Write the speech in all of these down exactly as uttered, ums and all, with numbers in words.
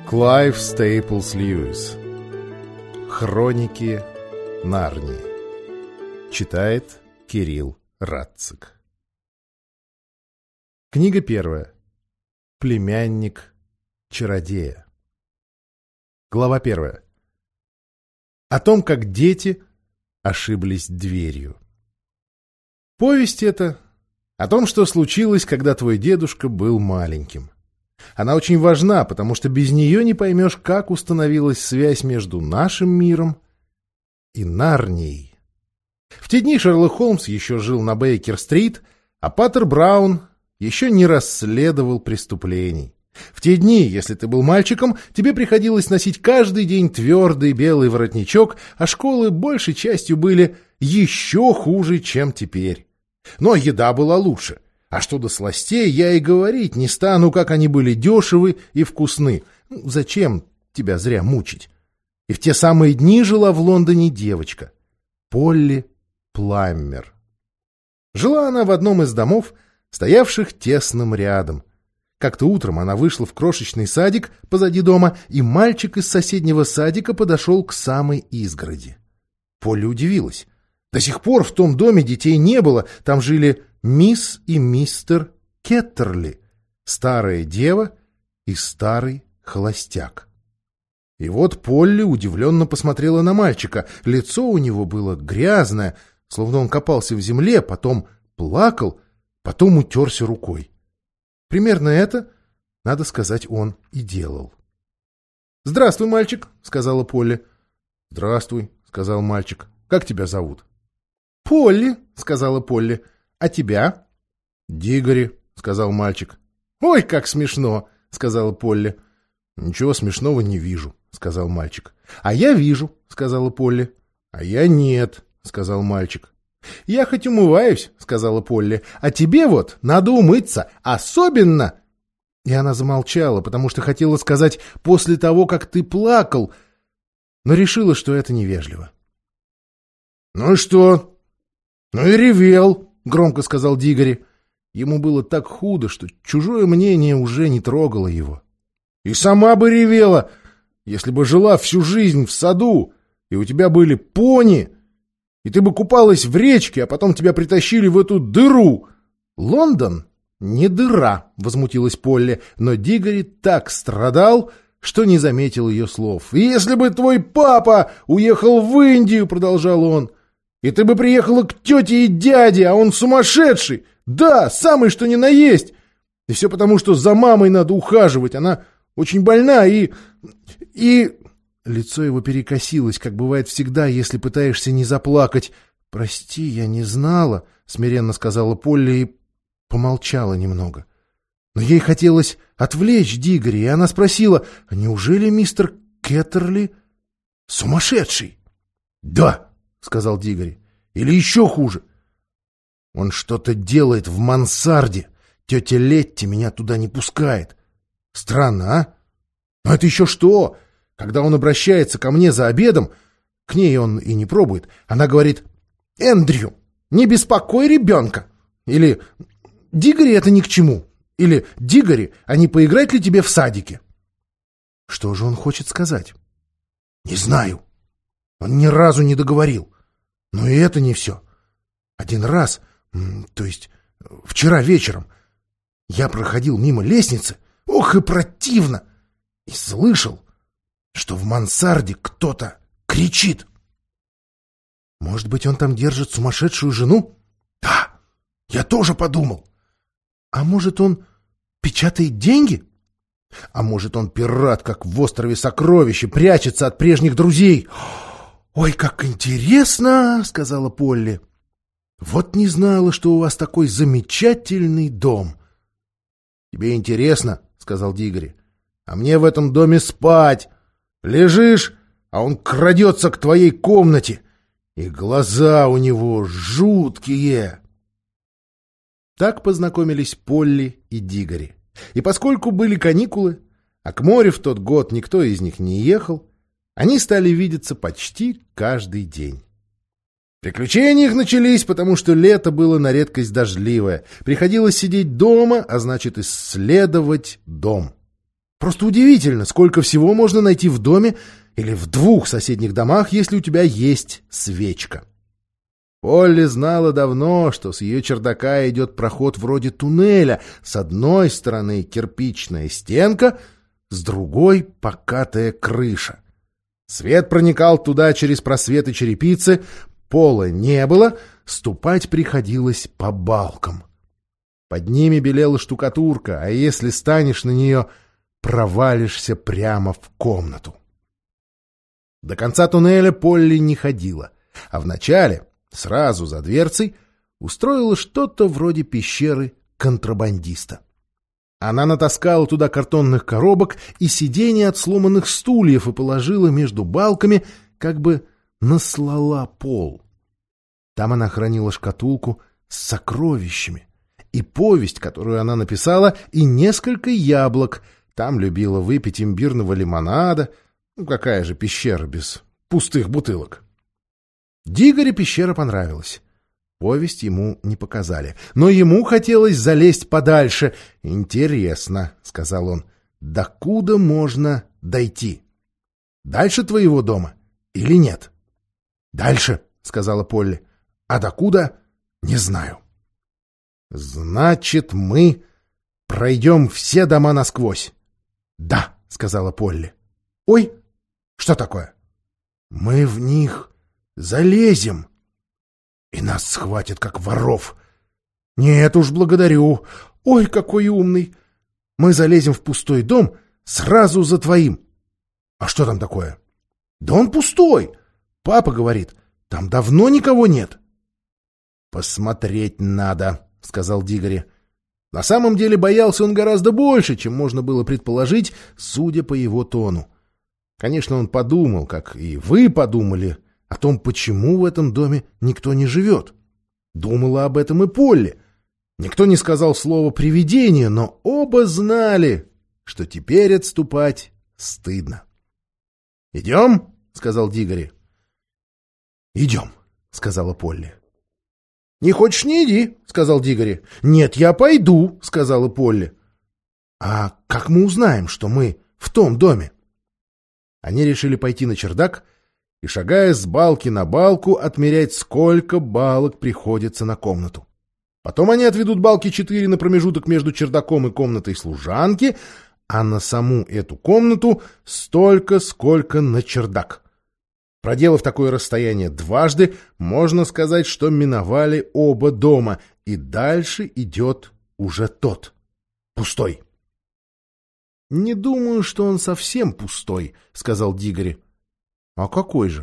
Клайв Стейплс Льюис. Хроники Нарнии. Читает Кирилл Радцик. Книга первая. Племянник чародея. Глава первая. О том, как дети ошиблись дверью. Повесть эта о том, что случилось, когда твой дедушка был маленьким. Она очень важна, потому что без нее не поймешь, как установилась связь между нашим миром и Нарнией. В те дни Шерлок Холмс еще жил на Бейкер-стрит, а Паттер Браун еще не расследовал преступлений. В те дни, если ты был мальчиком, тебе приходилось носить каждый день твердый белый воротничок, а школы большей частью были еще хуже, чем теперь. Но еда была лучше. А что до сластей, я и говорить не стану, как они были дешевы и вкусны. Ну, зачем тебя зря мучить? И в те самые дни жила в Лондоне девочка. Полли Пламмер. Жила она в одном из домов, стоявших тесным рядом. Как-то утром она вышла в крошечный садик позади дома, и мальчик из соседнего садика подошел к самой изгороди. Полли удивилась. До сих пор в том доме детей не было, там жили мисс и мистер Кеттерли, старая дева и старый холостяк. И вот Полли удивленно посмотрела на мальчика. Лицо у него было грязное, словно он копался в земле, потом плакал, потом утерся рукой. Примерно это, надо сказать, он и делал. «Здравствуй, мальчик», — сказала Полли. «Здравствуй», — сказал мальчик. «Как тебя зовут?» «Полли», — сказала Полли. «А тебя?» «Дигори», — сказал мальчик. «Ой, как смешно», — сказала Полли. «Ничего смешного не вижу», — сказал мальчик. «А я вижу», — сказала Полли. «А я нет», — сказал мальчик. «Я хоть умываюсь», — сказала Полли. «А тебе вот надо умыться, особенно...» И она замолчала, потому что хотела сказать «после того, как ты плакал», но решила, что это невежливо. «Ну и что? Ну и ревел», — громко сказал Дигори. Ему было так худо, что чужое мнение уже не трогало его. «И сама бы ревела, если бы жила всю жизнь в саду, и у тебя были пони, и ты бы купалась в речке, а потом тебя притащили в эту дыру». «Лондон не дыра», — возмутилась Полли, но Дигори так страдал, что не заметил ее слов. «И если бы твой папа уехал в Индию», — продолжал он, — «и ты бы приехала к тете и дяде, а он сумасшедший, да, самый что ни на есть, и все потому, что за мамой надо ухаживать, она очень больна, и... и...» Лицо его перекосилось, как бывает всегда, если пытаешься не заплакать. «Прости, я не знала», — смиренно сказала Полли и помолчала немного. Но ей хотелось отвлечь Дигори, и она спросила, «А неужели мистер Кеттерли сумасшедший?» «Да», — сказал Дигори, — «или еще хуже. Он что-то делает в мансарде. Тетя Летти меня туда не пускает. Странно, а? Но это еще что? Когда он обращается ко мне за обедом, к ней он и не пробует, она говорит: «Эндрю, не беспокой ребенка!» Или «Дигори это ни к чему!» Или «Дигори, а не поиграть ли тебе в садике?» Что же он хочет сказать? Не знаю. Он ни разу не договорил. Но и это не все. Один раз, то есть вчера вечером, я проходил мимо лестницы, ох и противно, и слышал, что в мансарде кто-то кричит. Может быть, он там держит сумасшедшую жену? Да, я тоже подумал. А может, он печатает деньги? А может, он пират, как в острове Сокровища, прячется от прежних друзей? «Ой, как интересно!» — сказала Полли. «Вот не знала, что у вас такой замечательный дом». «Тебе интересно?» — сказал Дигори. «А мне в этом доме спать. Лежишь, а он крадется к твоей комнате, и глаза у него жуткие». Так познакомились Полли и Дигори. И поскольку были каникулы, а к морю в тот год никто из них не ехал, они стали видеться почти каждый день. Приключения их начались, потому что лето было на редкость дождливое. Приходилось сидеть дома, а значит исследовать дом. Просто удивительно, сколько всего можно найти в доме или в двух соседних домах, если у тебя есть свечка. Полли знала давно, что с ее чердака идет проход вроде туннеля. С одной стороны кирпичная стенка, с другой — покатая крыша. Свет проникал туда через просветы черепицы, пола не было, ступать приходилось по балкам. Под ними белела штукатурка, а если станешь на нее, провалишься прямо в комнату. До конца туннеля Полли не ходила, а вначале, сразу за дверцей, устроила что-то вроде пещеры контрабандиста. Она натаскала туда картонных коробок и сидений от сломанных стульев и положила между балками, как бы наслала пол. Там она хранила шкатулку с сокровищами и повесть, которую она написала, и несколько яблок. Там любила выпить имбирного лимонада. Ну, какая же пещера без пустых бутылок? Дигоре пещера понравилась. Повесть ему не показали, но ему хотелось залезть подальше. «Интересно», — сказал он, — «докуда можно дойти? Дальше твоего дома или нет?» «Дальше», — сказала Полли, — «а докуда — не знаю». «Значит, мы пройдем все дома насквозь?» «Да», — сказала Полли. «Ой, что такое?» «Мы в них залезем, и нас схватят, как воров». «Нет уж, благодарю. Ой, какой умный. Мы залезем в пустой дом сразу за твоим». «А что там такое?» «Да он пустой. Папа говорит, там давно никого нет». «Посмотреть надо», — сказал Дигори. На самом деле боялся он гораздо больше, чем можно было предположить, судя по его тону. Конечно, он подумал, как и вы подумали, о том, почему в этом доме никто не живет. Думала об этом и Полли. Никто не сказал слова «привидение», но оба знали, что теперь отступать стыдно. «Идем?» — сказал Дигори. «Идем», — сказала Полли. «Не хочешь — не иди», — сказал Дигори. «Нет, я пойду», — сказала Полли. «А как мы узнаем, что мы в том доме?» Они решили пойти на чердак и, шагая с балки на балку, отмерять, сколько балок приходится на комнату. Потом они отведут балки четыре на промежуток между чердаком и комнатой служанки, а на саму эту комнату столько, сколько на чердак. Проделав такое расстояние дважды, можно сказать, что миновали оба дома, и дальше идет уже тот, пустой. «Не думаю, что он совсем пустой», — сказал Дигори. «А какой же?»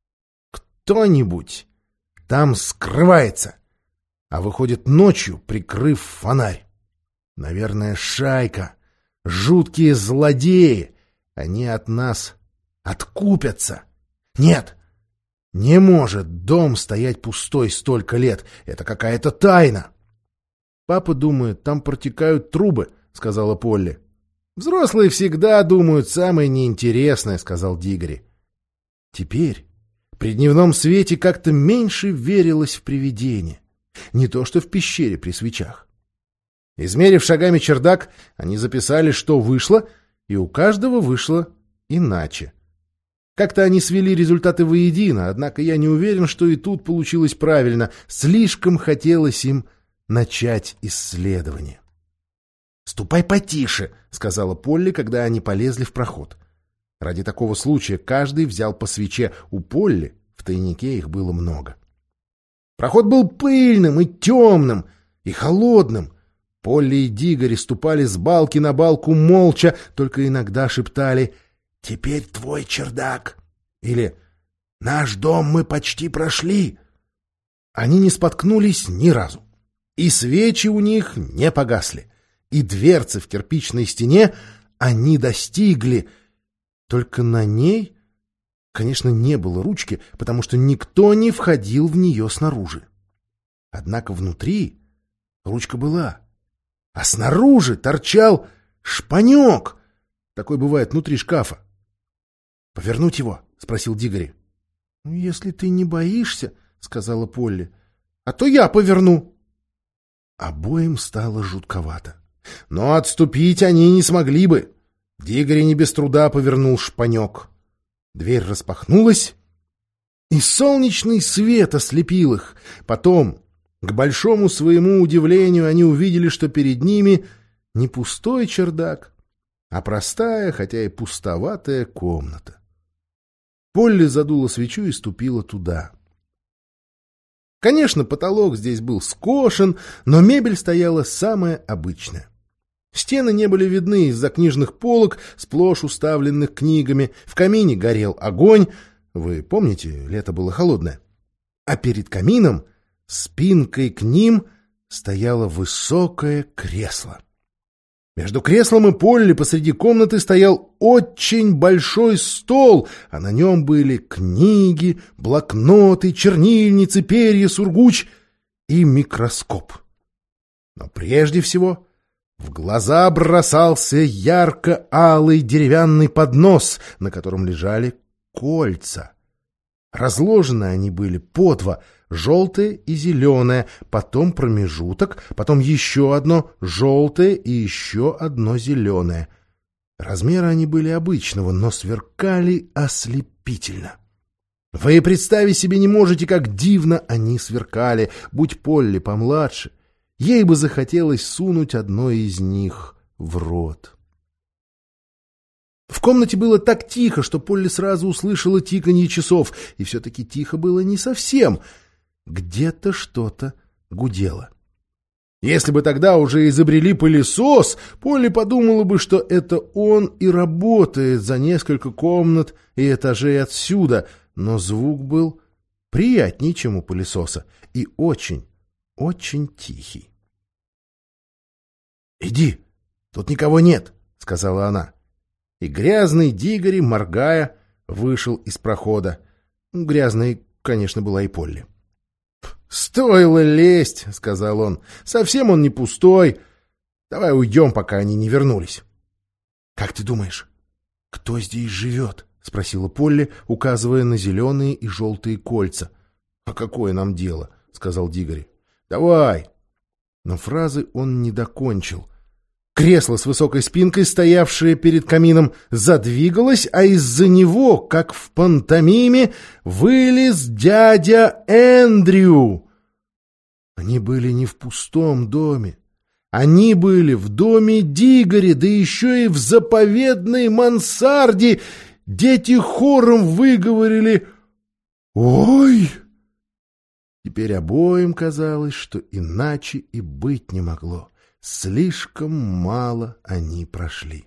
«Кто-нибудь там скрывается, а выходит ночью, прикрыв фонарь. Наверное, шайка, жуткие злодеи. Они от нас откупятся. Нет, не может дом стоять пустой столько лет. Это какая-то тайна». «Папа думает, там протекают трубы», — сказала Полли. «Взрослые всегда думают самое неинтересное», — сказал Дигори. Теперь при дневном свете как-то меньше верилось в привидения. Не то что в пещере при свечах. Измерив шагами чердак, они записали, что вышло, и у каждого вышло иначе. Как-то они свели результаты воедино, однако я не уверен, что и тут получилось правильно. Слишком хотелось им начать исследование. «Ступай потише», — сказала Полли, когда они полезли в проход. Ради такого случая каждый взял по свече. У Полли в тайнике их было много. Проход был пыльным и темным, и холодным. Полли и Дигори ступали с балки на балку молча, только иногда шептали «Теперь твой чердак» или «Наш дом мы почти прошли». Они не споткнулись ни разу, и свечи у них не погасли, и дверцы в кирпичной стене они достигли. Только на ней, конечно, не было ручки, потому что никто не входил в нее снаружи. Однако внутри ручка была, а снаружи торчал шпанек. Такой бывает внутри шкафа. «Повернуть его?» — спросил Дигори. «Если ты не боишься», — сказала Полли, — «а то я поверну». Обоим стало жутковато. Но отступить они не смогли бы. Дигори не без труда повернул шпанек. Дверь распахнулась, и солнечный свет ослепил их. Потом, к большому своему удивлению, они увидели, что перед ними не пустой чердак, а простая, хотя и пустоватая комната. Полли задула свечу и ступила туда. Конечно, потолок здесь был скошен, но мебель стояла самая обычная. Стены не были видны из-за книжных полок, сплошь уставленных книгами. В камине горел огонь. Вы помните, лето было холодное. А перед камином, спинкой к ним, стояло высокое кресло. Между креслом и Полли посреди комнаты стоял очень большой стол, а на нем были книги, блокноты, чернильницы, перья, сургуч и микроскоп. Но прежде всего в глаза бросался ярко-алый деревянный поднос, на котором лежали кольца. Разложены они были по два, желтое и зеленое, потом промежуток, потом еще одно желтое и еще одно зеленое. Размеры они были обычного, но сверкали ослепительно. Вы представить себе не можете, как дивно они сверкали. Будь Полли помладше, ей бы захотелось сунуть одно из них в рот. В комнате было так тихо, что Полли сразу услышала тиканье часов, и все-таки тихо было не совсем. Где-то что-то гудело. Если бы тогда уже изобрели пылесос, Полли подумала бы, что это он и работает за несколько комнат и этажей отсюда, но звук был приятнее, чем у пылесоса, и очень, очень тихий. «Иди, тут никого нет», — сказала она. И грязный Дигори, моргая, вышел из прохода. Грязной, конечно, была и Полли. «Стоило лезть», — сказал он. «Совсем он не пустой. Давай уйдем, пока они не вернулись». «Как ты думаешь, кто здесь живет?» — спросила Полли, указывая на зеленые и желтые кольца. «А какое нам дело?» — сказал Дигори. «Давай». Но фразы он не докончил. Кресло с высокой спинкой, стоявшее перед камином, задвигалось, а из-за него, как в пантомиме, вылез дядя Эндрю. Они были не в пустом доме. Они были в доме Дигори, да еще и в заповедной мансарде. Дети хором выговорили «Ой!». Теперь обоим казалось, что иначе и быть не могло. Слишком мало они прошли.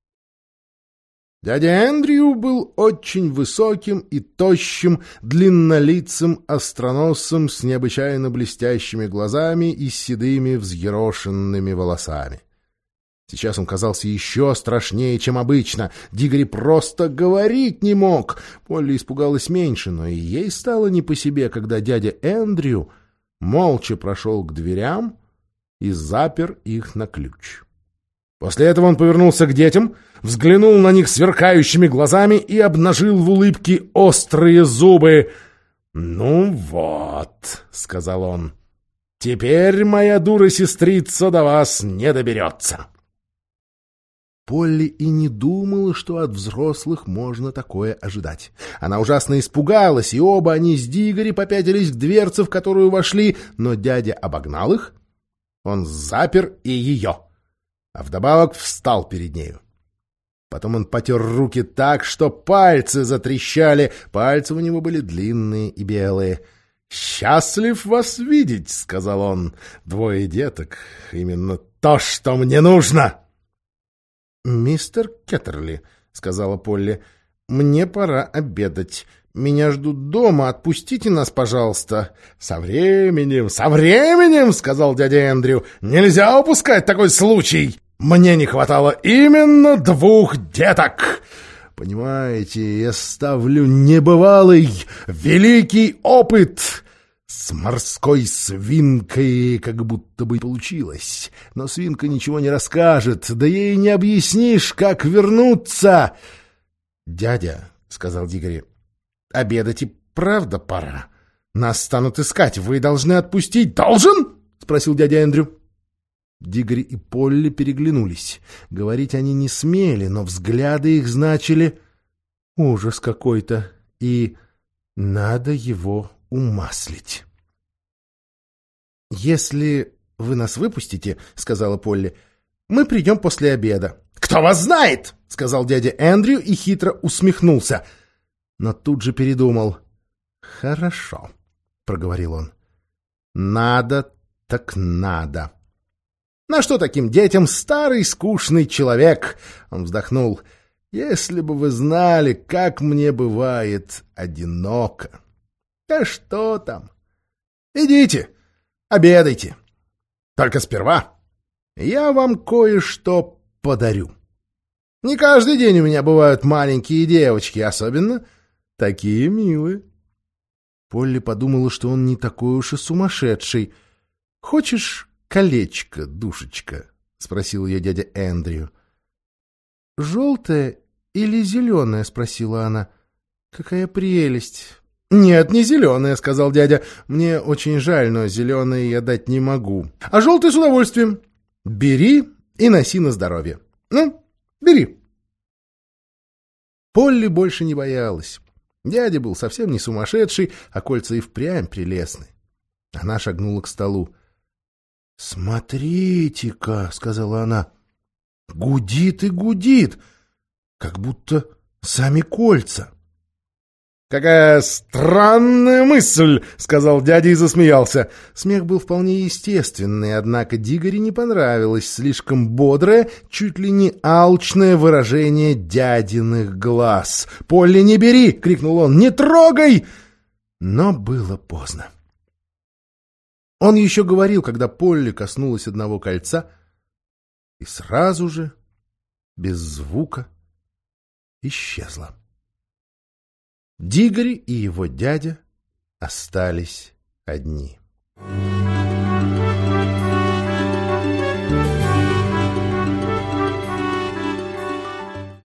Дядя Эндрю был очень высоким и тощим, длиннолицым остроносым с необычайно блестящими глазами и седыми взъерошенными волосами. Сейчас он казался еще страшнее, чем обычно. Дигори просто говорить не мог. Полли испугалась меньше, но и ей стало не по себе, когда дядя Эндрю молча прошел к дверям и запер их на ключ. После этого он повернулся к детям, взглянул на них сверкающими глазами и обнажил в улыбке острые зубы. «Ну вот», — сказал он, — «теперь моя дура-сестрица до вас не доберется». Полли и не думала, что от взрослых можно такое ожидать. Она ужасно испугалась, и оба они с Дигори попятились к дверце, в которую вошли, но дядя обогнал их. Он запер и ее, а вдобавок встал перед нею. Потом он потер руки так, что пальцы затрещали. Пальцы у него были длинные и белые. «Счастлив вас видеть», — сказал он. «Двое деток — именно то, что мне нужно». «Мистер Кеттерли», — сказала Полли, — «мне пора обедать. Меня ждут дома. Отпустите нас, пожалуйста». «Со временем, со временем», — сказал дядя Эндрю. «Нельзя упускать такой случай. Мне не хватало именно двух деток. Понимаете, я ставлю небывалый, великий опыт. С морской свинкой как будто бы получилось. Но свинка ничего не расскажет, да ей не объяснишь, как вернуться». «Дядя», — сказал Дигори, — «обедать и правда пора. Нас станут искать, вы должны отпустить». «Должен?» — спросил дядя Эндрю. Дигори и Полли переглянулись. Говорить они не смели, но взгляды их значили «ужас какой-то» и «надо его умаслить». «Если вы нас выпустите, — сказала Полли, — мы придем после обеда». «Кто вас знает!» — сказал дядя Эндрю и хитро усмехнулся. Но тут же передумал. «Хорошо», — проговорил он. «Надо так надо». «На что таким детям старый скучный человек?» Он вздохнул. «Если бы вы знали, как мне бывает одиноко». «Да что там? Идите, обедайте. Только сперва я вам кое-что подарю. Не каждый день у меня бывают маленькие девочки, особенно такие милые». Полли подумала, что он не такой уж и сумасшедший. «Хочешь колечко, душечка?» — спросил ее дядя Эндрю. «Желтое или зеленое?» — спросила она. «Какая прелесть!» «Нет, не зеленое», — сказал дядя. «Мне очень жаль, но зеленое я дать не могу. А желтое с удовольствием. Бери и носи на здоровье. Ну, бери». Полли больше не боялась. Дядя был совсем не сумасшедший, а кольца и впрямь прелестны. Она шагнула к столу. «Смотрите-ка», — сказала она, — «гудит и гудит, как будто сами кольца». «Какая странная мысль!» — сказал дядя и засмеялся. Смех был вполне естественный, однако Дигори не понравилось слишком бодрое, чуть ли не алчное выражение дядиных глаз. «Полли, не бери!» — крикнул он. «Не трогай!» Но было поздно. Он еще говорил, когда Полли коснулась одного кольца, и сразу же, без звука, исчезла. Дигори и его дядя остались одни.